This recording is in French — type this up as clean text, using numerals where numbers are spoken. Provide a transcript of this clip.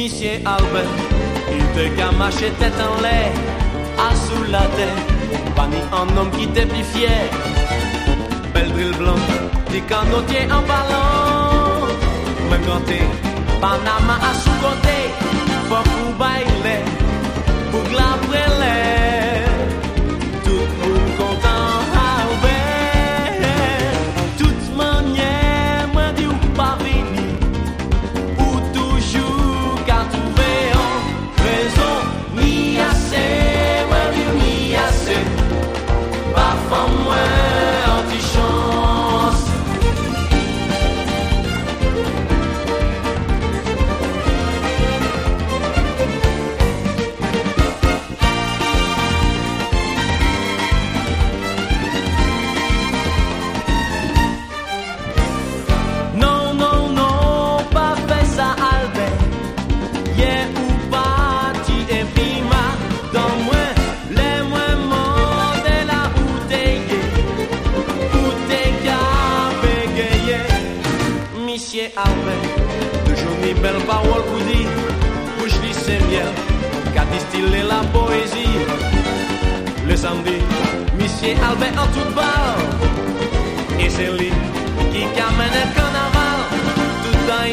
Monsieur Albert, il te gamache tête en l'air, à sous la tête, pas ni un homme qui t'est plus fier. Belle drill blanc, des canotiers en ballon, même quand t'es Panama à sous-côté, faut pour bailer, pour la brûler, tout le monde content, Albert, toute manière, moi dis ou pas venir, ou toujours qu'à trouver en raison, ni assez, moi dis ni assez, pas femme moi, anti-chance. Albert, toujours mes belles paroles pour dire, bouche dis c'est miel, qu'a distillé la poésie. Le samedi, Monsieur Albert en toute balle, et c'est lui qui amène le carnaval.